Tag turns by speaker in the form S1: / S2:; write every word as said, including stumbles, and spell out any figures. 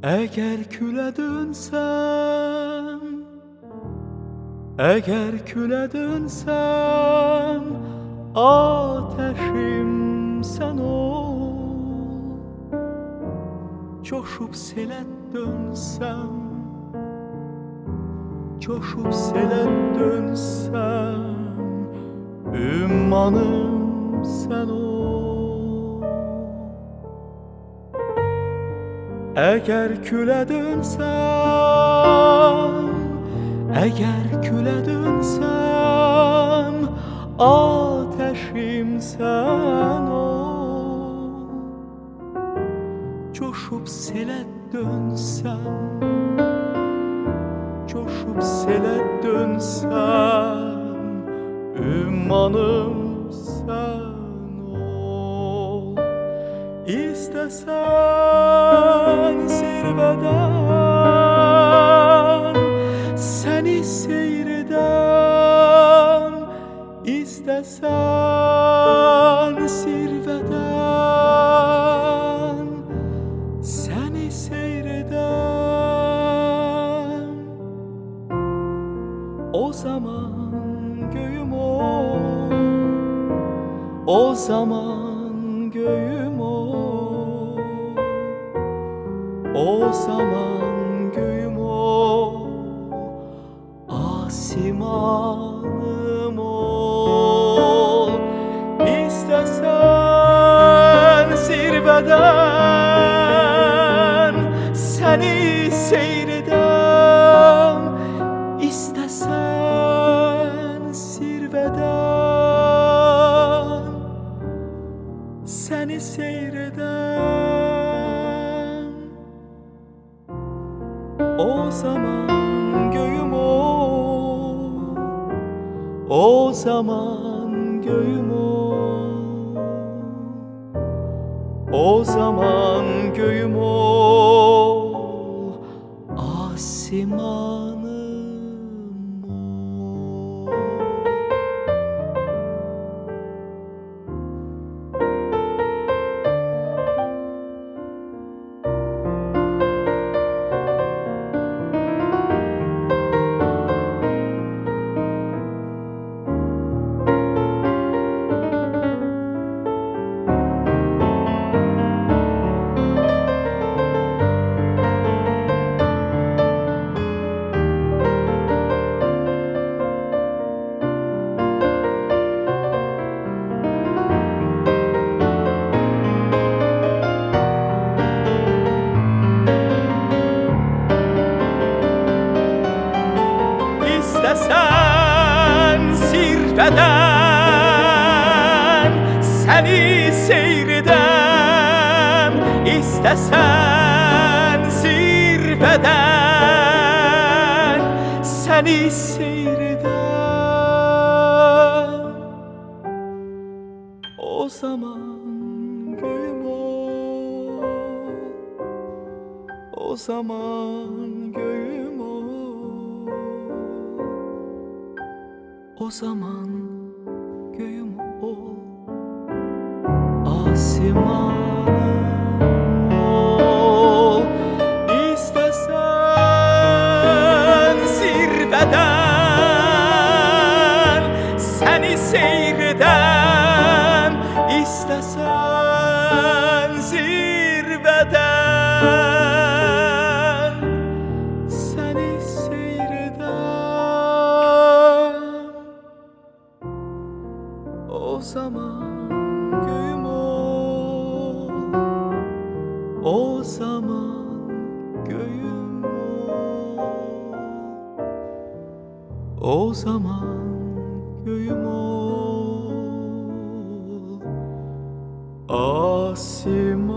S1: Eğer küle dönsem, eğer küle dönsem, ateşim sen ol. Coşup sele dönsem, coşup sele dönsem, ümmanım sen ol. Eğer küle dönsem, eğer küle dönsem, ateşim sen ol. Coşup sele dönsem, coşup sele dönsem, ümmanım sen ol. İstesen zirveden seni seyredem, İstesen zirveden seni seyredem. O zaman göğüm ol, o zaman göğüm ol, o zaman göğüm ol, asimanım ol. İstesen zirveden seni seyredem, İstesen zirveden seni seyredem. O zaman göğüm ol, o zaman göğüm ol, o zaman göğüm ol, asimanım ol. İstesen zirveden seni seyredem, İstesen zirveden seni seyredem. O zaman göğüm ol, o zaman göğüm ol, o zaman göğüm ol, asimanım ol. İstesen zirveden seni seyredem, İstesen zirveden seni seyredem. O zaman göğüm ol, o zaman göğüm ol, o zaman göğüm ol, asimanım.